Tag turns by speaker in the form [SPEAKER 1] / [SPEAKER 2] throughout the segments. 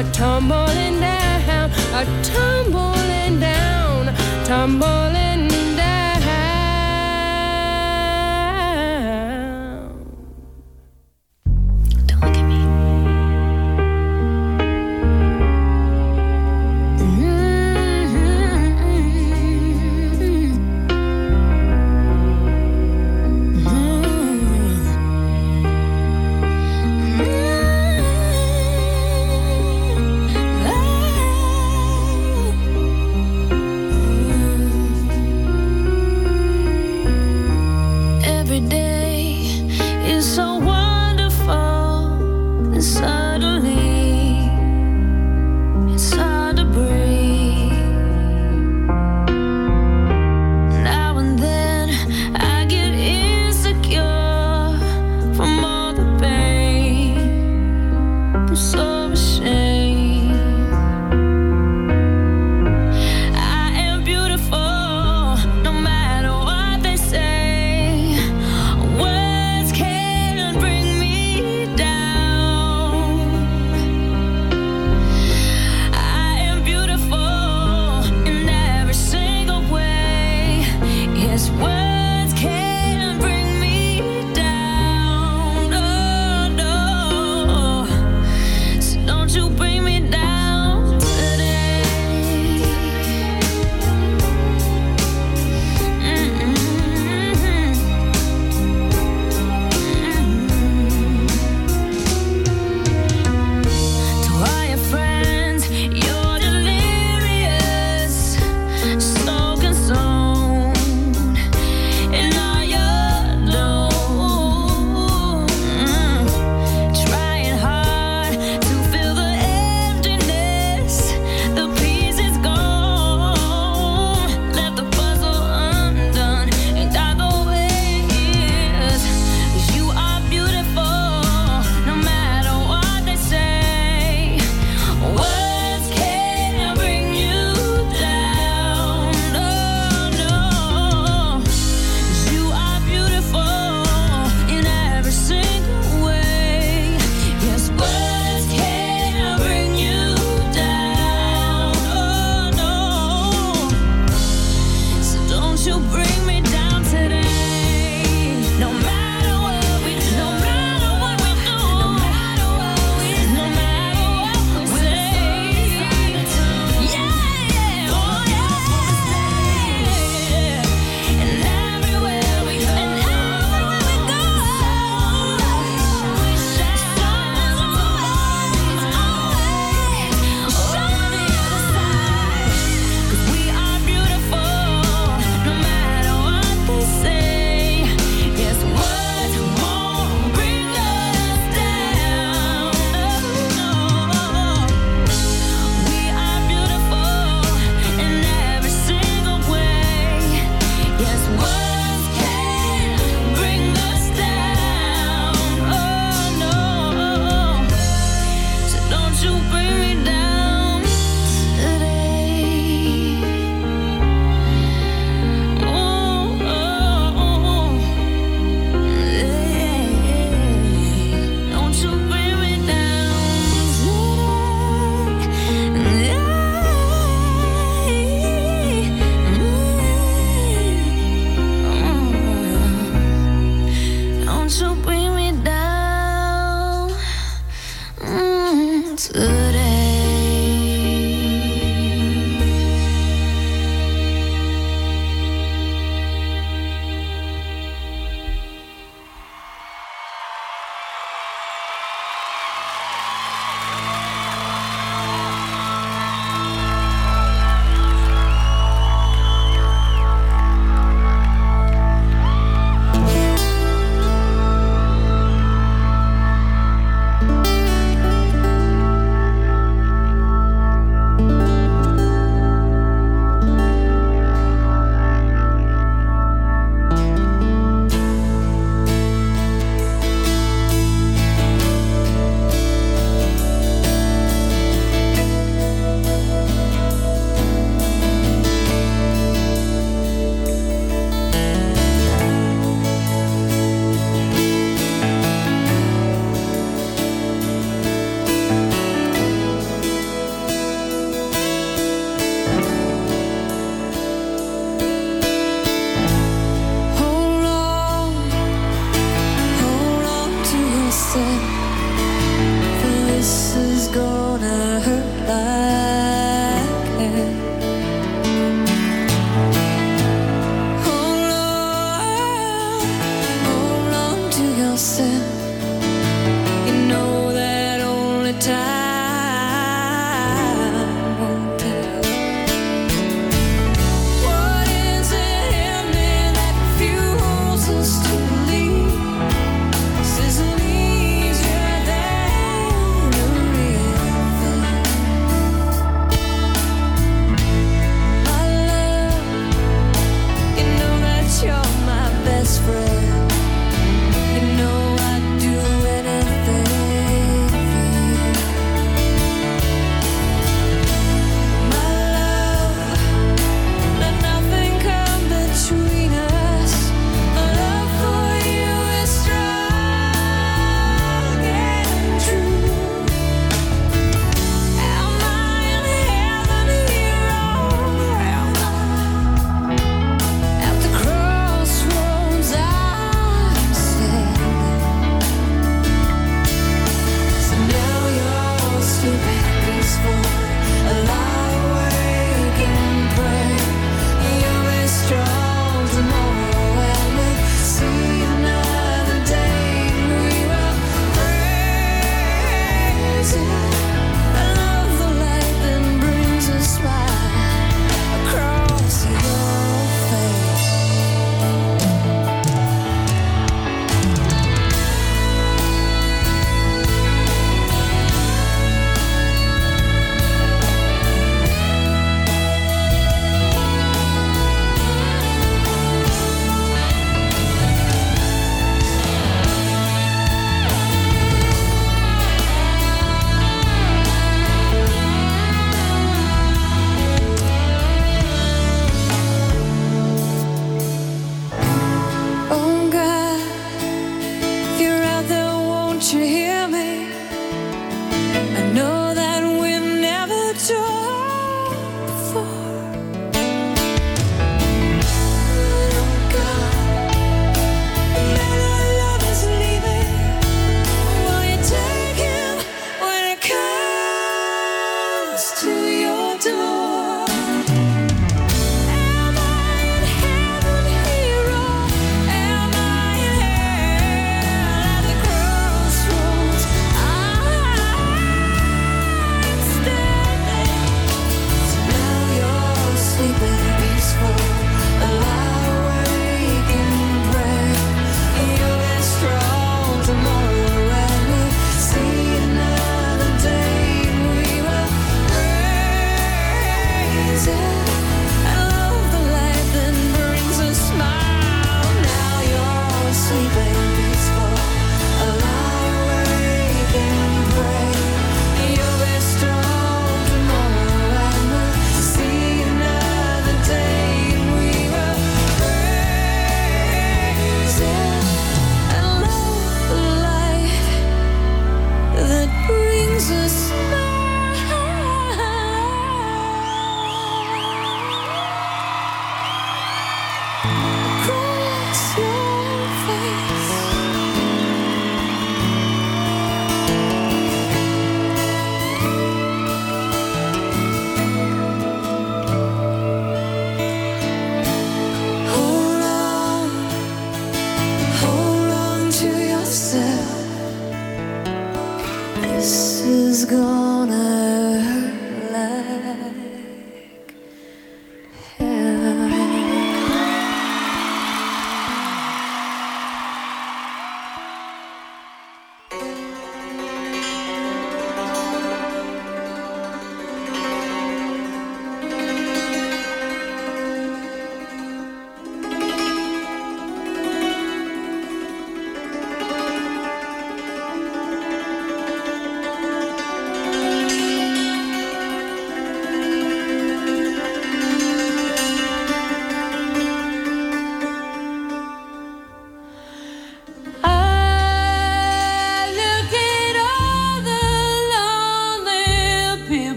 [SPEAKER 1] tumbling down, tumbling down, tumbling down. Don't look at me.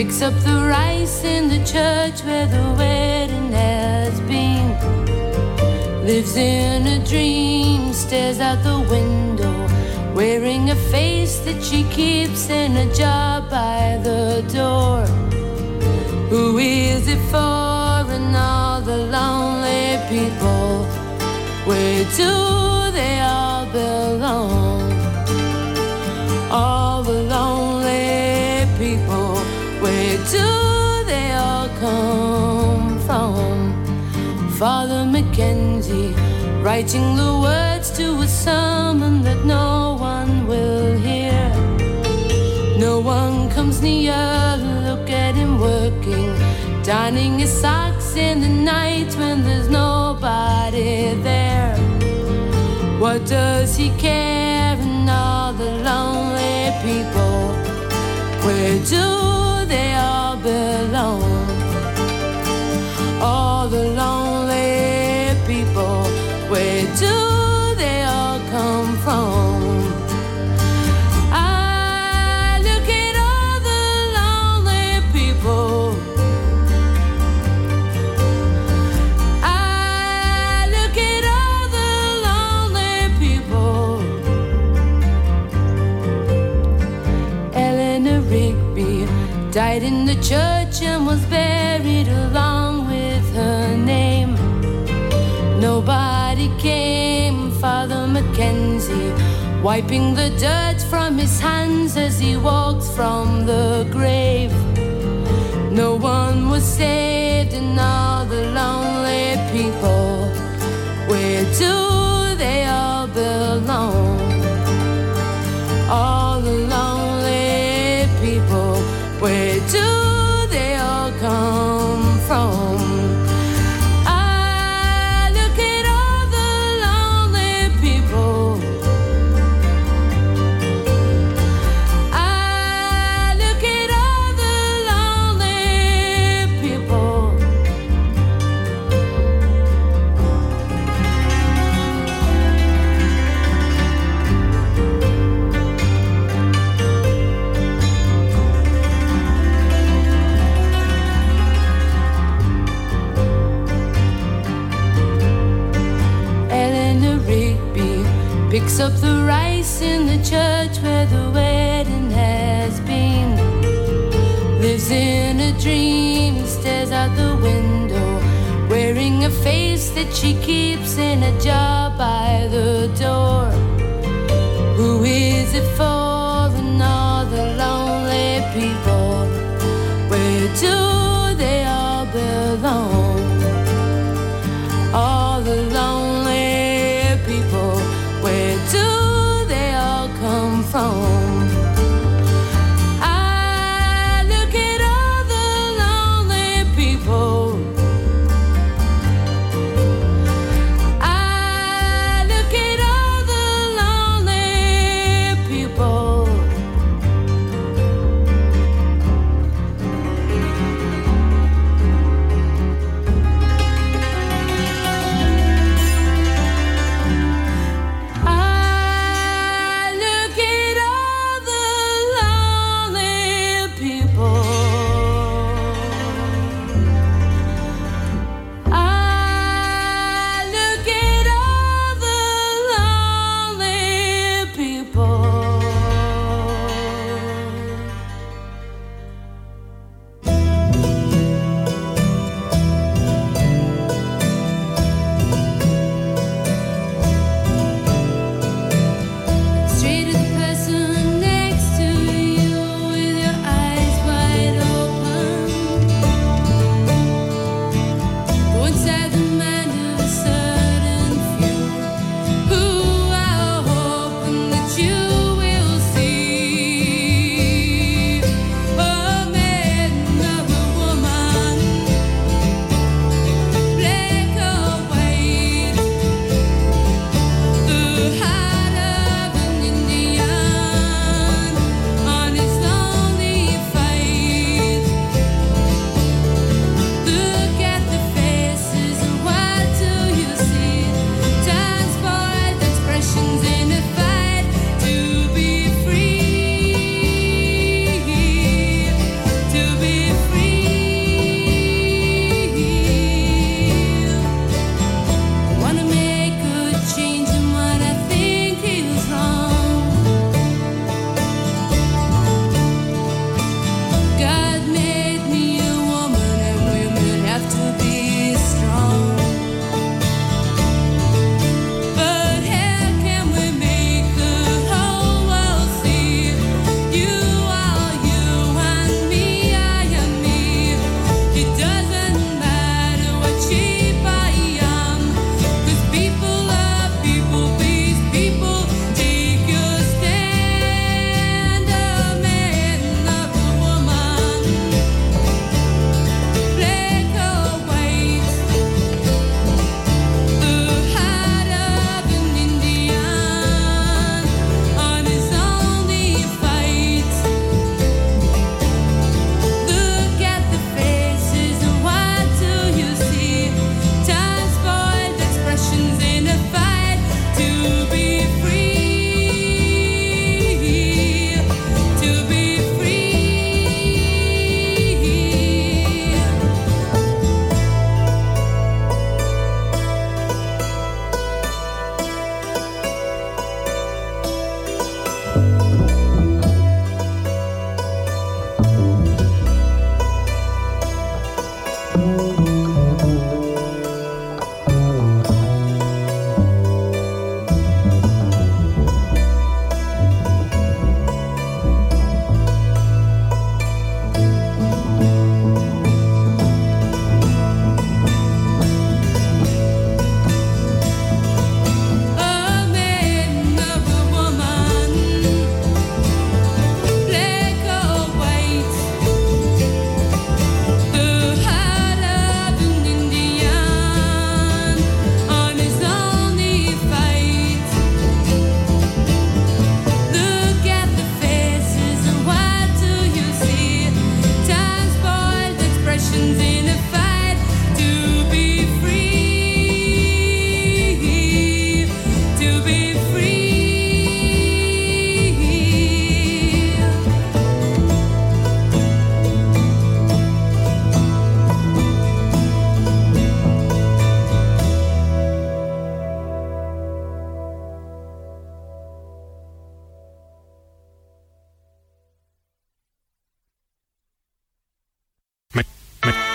[SPEAKER 1] picks up the rice in the church where the wedding has been. Lives in a dream, stares out the window, wearing a face that she keeps in a jar by the door. Who is it for and all the lonely people? Where do they all belong? All the lonely people, where do they all come from? Father Mackenzie, writing the words to a sermon that no one will hear. No one comes near, look at him working, darning his socks in the night when there's nobody there. What does he care? And all the lonely people, where do they all belong? All the lonely people, where do they all come from? I look at all the lonely people. I look at all the lonely people. Eleanor Rigby died in the church and was buried along with her name. Nobody came, Father Mackenzie, wiping the dirt from his hands as he walked from the grave. No one was saved, and all the lonely people, where do they all belong? All the lonely people, where do they all come from? Picks up the rice in the church where the wedding has been. Lives in a dream, stares out the window, wearing a face that she keeps in a jar by the door. Who is it for and all the lonely people? Where do they all belong? All the lonely people, where do they all come from? I look at all the lonely people. I look at all the lonely people.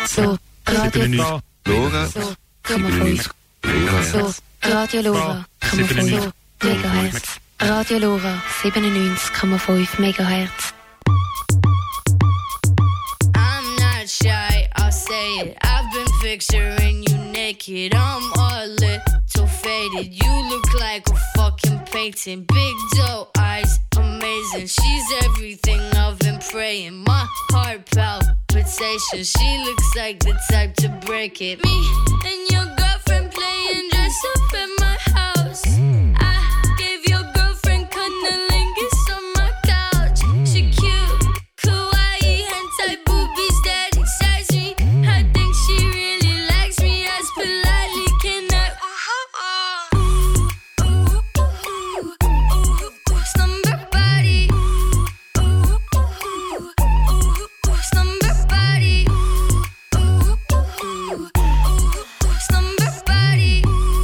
[SPEAKER 2] So, Radio Lora. So, Radio Lora. 97 MHz. Radio Lora 97,5 MHz.
[SPEAKER 1] I'm not shy, I'll say it. I've been picturing you naked. I'm a little faded. You look like a fucking painting. Big doe eyes, amazing. She's everything I've been praying. My heart palpitation. She looks like the type to break it. Me and your girlfriend playing dress up in my house. I gave your girlfriend cunnilingus on my couch. She cute, kawaii, hentai boobies that excites me. I think she really likes me. As politely can I slumber body, slumber body, slumber body,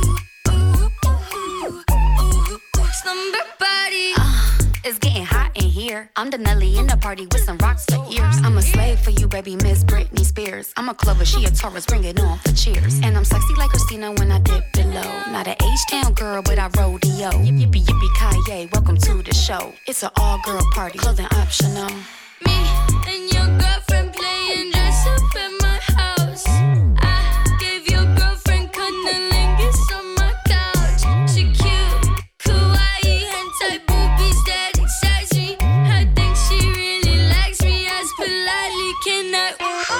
[SPEAKER 1] slumber body.
[SPEAKER 3] It's getting hot in here. I'm the Nelly in the party with some rocks for ears. I'm a slave for you, baby, Miss Britney Spears. I'm a Clover, she a Taurus, bring it on for cheers. And I'm sexy like Christina when I dip below. Not an H-Town girl, but I rodeo. Yippee, yippee, Kanye, welcome to the show. It's an all-girl party, clothing optional.
[SPEAKER 1] Me and your girlfriend playing dress up in my house. I gave your girlfriend cunnilingus on my couch. She cute, kawaii, hentai boobies that excites me. I think she really likes me. As politely can I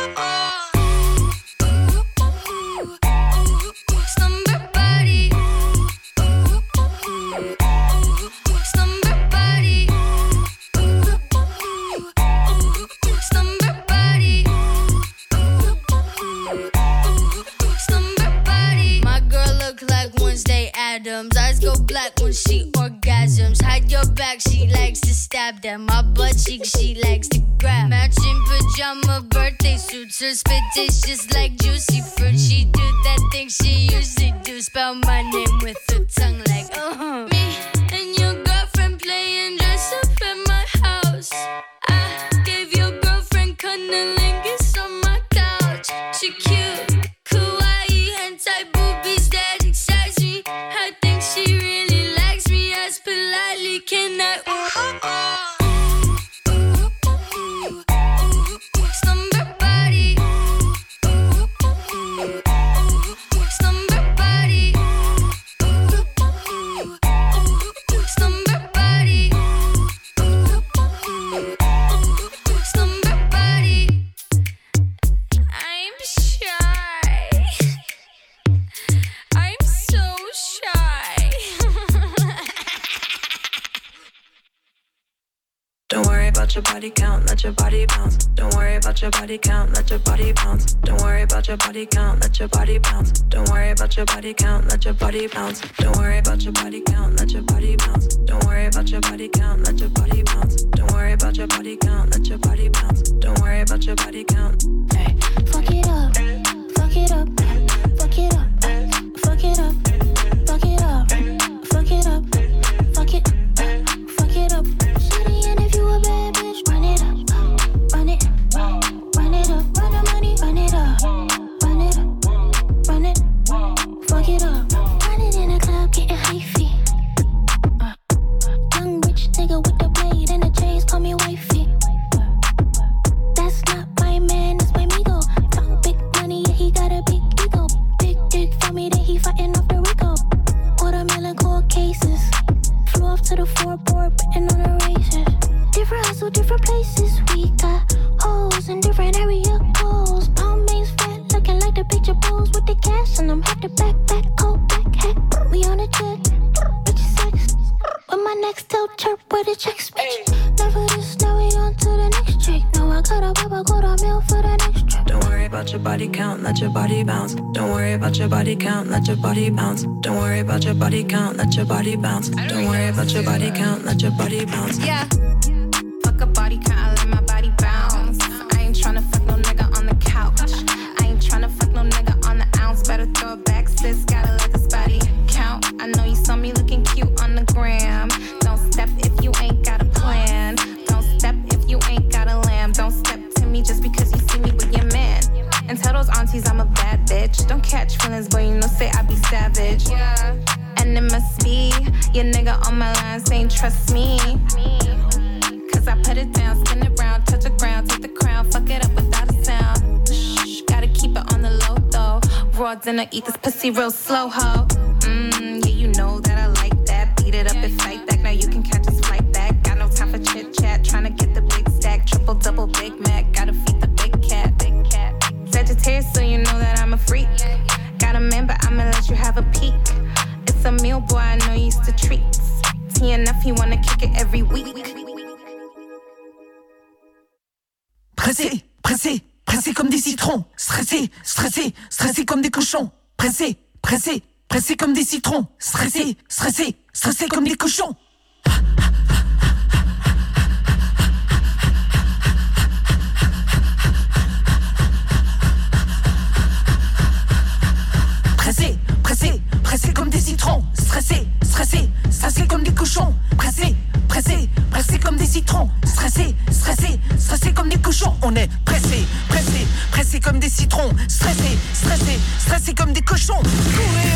[SPEAKER 1] slumber body, slumber body, slumber body, slumber body. My girl look like Wednesday Addams. Eyes go black when she orgasms. Hide your back, she likes to stab them. My butt cheek, she likes to grab. Matching pajama birthday suits. Her spit tastes just like juicy fruit. She do that thing she usually do. Spell my name with her tongue like Me and your girlfriend playing dress up in my house. I gave your girlfriend cunnilingus on my couch. She cute, kawaii, hentai boobies that excites me. I think she really likes me. As politely can I slumber body, slumber body, slumber body, slumber body. I'm shy. I'm so shy.
[SPEAKER 4] Don't worry about your body count, let your body bounce. Don't worry about your body count, let your body bounce. Don't worry about your body count, let your body bounce. Don't worry about your body count, let your body bounce. Don't worry about your body count, let your body bounce. Don't worry about your body count, let your body bounce. Don't worry about your body count, let your body bounce. Don't worry about your body count.
[SPEAKER 2] Hey. Fuck it up, fuck it up, fuck it up, fuck it up, fuck it up, fuck it up, fuck it, fuck it up. Shawty, and if you a bad bitch, run it up, run it, run it up, run the money, run it up, run it up, run it, fuck it up, run it in the club, getting hyphy. Young rich nigga with the blade and the chains, call me wifey. That's not my man, that's my Migo. Talk big money, yeah, he got a big ego. Big dick for me, then he fighting off the Rico. Watermelon cold cases. Flew off to the floorboard, putting on a razor. Different hustle, different places. We got hoes in different area codes. Palm mains fat, looking like the picture pose with the cash. And I'm head to back, coat, back hat. We on a jet, bitch sex. With my next tail chirp, where the checks, bitch. Never this, now we on to the next trick. Now I got a papa, go to mail for the next trip.
[SPEAKER 4] Don't worry about your body count, let your body bounce. Don't worry about your body count, let your body bounce. Don't worry about your body count, let your body bounce. Don't worry about your body count, let your body bounce.
[SPEAKER 5] Yeah. Fuck a body count, I let my body bounce. I ain't tryna fuck no nigga on the couch. I ain't tryna fuck no nigga on the ounce. Better throw it back, sis, gotta let this body count. I know you saw me looking cute on the gram. Don't step if you ain't got a plan. Don't step if you ain't got a lamb. Don't step to me just because you see me with your man. And tell dinner, eat this pussy real slow, ho. Yeah, you know that I like that. Beat it up and fight back. Now you can catch this flight back. Got no time for chit chat. Trying to get the big stack. Triple, double, Big Mac. Gotta feed the big cat. Big cat. Sagittarius, so you know that I'm a freak. Got a man, but I'ma let you have a peek. It's a meal, boy, I know you used to treats. He enough, he wanna kick it every week.
[SPEAKER 6] Pressé, pressé, pressé comme des citrons. Stressé, stressé, stressé comme des cochons. Pressé, pressé, pressé comme des citrons. Stressé, stressé, stressé comme des cochons. Pressé, pressé, pressé comme des citrons. Stressé, stressé, stressé comme des cochons. Pressé, pressé, pressé comme des citrons. Stressé, stressé, stressé comme des cochons. On est pressé, pressé, pressé comme des citrons. Stressé, stressé, stressé comme des cochons. Courir.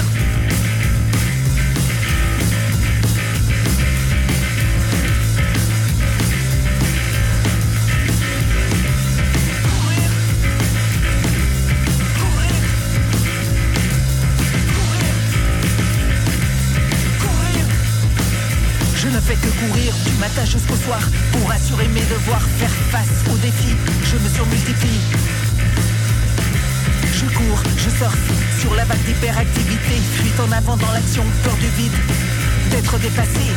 [SPEAKER 6] Je ne fais que courir du matin jusqu'au soir pour assurer mes devoirs, faire face aux défis. Je me surmultiplie. Je cours, je surfe sur la vague d'hyperactivité. Fuite en avant dans l'action, peur du vide, d'être dépassé.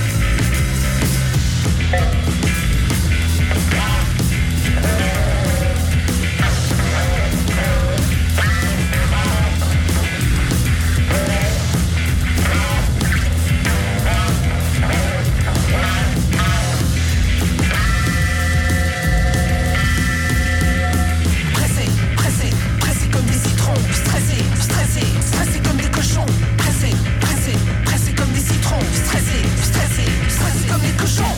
[SPEAKER 6] Stressé, stressé, stressé comme des cochons. Pressé, pressé, pressé comme des citrons. Stressé, stressé, stressé comme des cochons.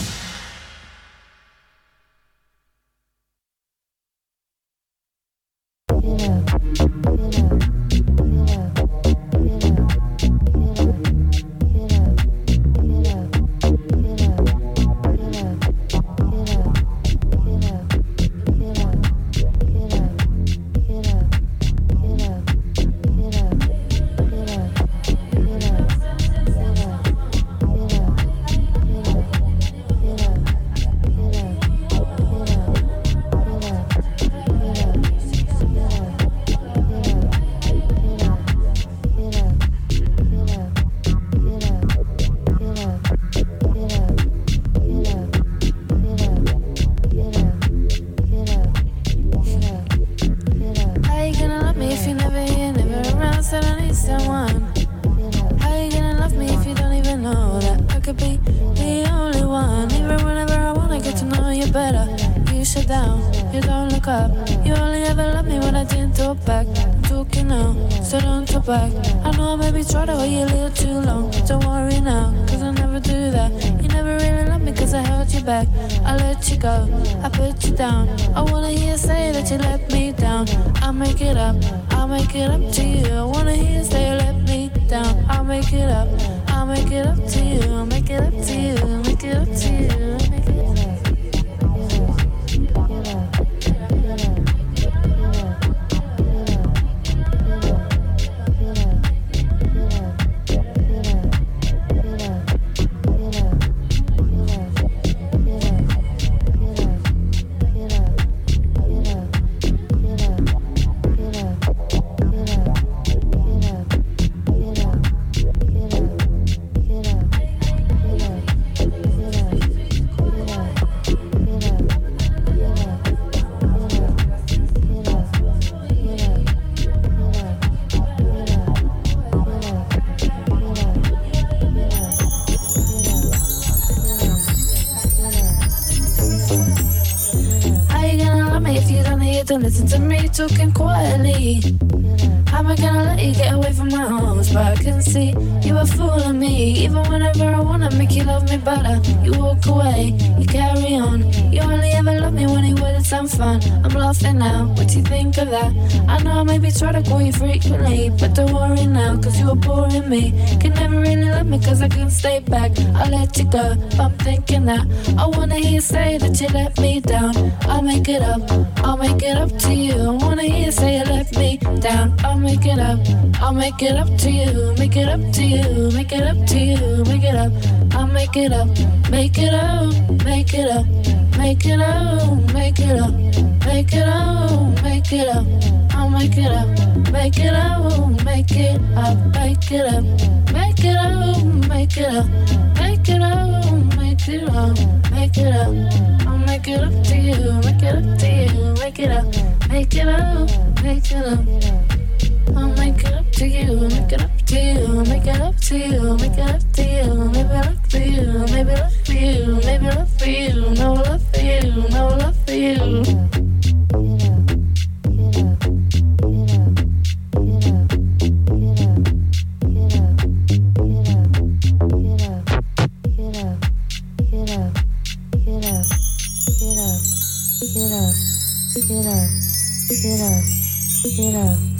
[SPEAKER 1] Listen to me talking quietly. How am I gonna let you get away from my arms? But I can see you are fooling me. Even whenever I wanna make you love me better, you walk away, you carry on. You only ever love me when you wear the some fun. I'm laughing now, what you think of that? I know I maybe try to call you frequently, but don't worry now, cause you were boring me. Can never really love me cause I couldn't stay back. I'll let you go, but I'm thinking that I wanna hear you say that you let me down. I'll make it up to you. I wanna hear you say you let me down. I'll make it up to you. Make it up to you, make it up to you, make it up. I'll make it up, make it up, make it up, make it up, make it up, make it up, make it up. I'll make it up, make it up, make it up, make it up, make it up, make it up, make it up, make it up, make it up. I'll make it up to you, make it up to you, make it up, make it up, make it up. I'll make it up to you, make it up to you, make it up to you, make it up to you, maybe love for you, maybe love for you, maybe love for you, no love for you, no love for you. Get up.